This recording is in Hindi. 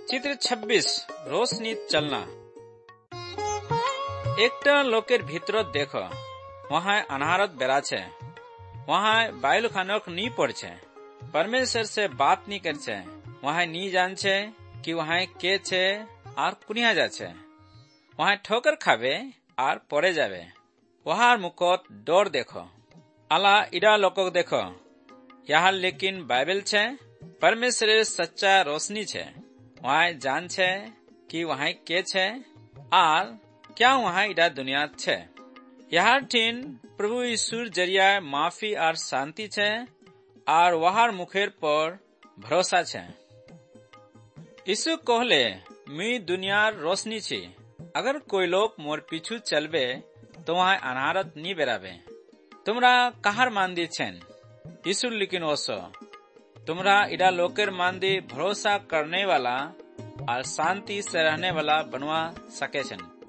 चित्र 26 रोशनी चलना। एकटा लोकेर भीतर देखो वहाँ अनहारत बेरा छे, वहाँ बाइल खानक नी पड़ छे, परमेश्वर से बात नी कर छे, वहाँ नी जान छे कि वहाँ के छे आर कुनिया जा छे, वहाँ ठोकर खावे आर पड़े जावे। वहाँ मुखत डर देखो। आला इडा लोकक देखो, यहाँ लेकिन बाइबल छे, परमेश्वरेर सच्चा रोशनी छे। वहाँ जान छे कि वहाँ के छे आर क्या वहाँ इडा दुनिया छे। यहाँ ठीन प्रभु यीशुर जरिया माफी आर शांति छे आर वहार मुखेर पर भरोसा छे। यीशु कहले मी दुनियार रोशनी छी, अगर कोई लोग मोर पीछू चलबे तो वहाँ अनहारत नी बेराबे। तुमरा कहार मांदी छेन? यीशु लेकिन ओसो तुमरा इडा लोकेर मांदी भरोसा करने वाला और शांति से रहने वाला बनवा सके छन।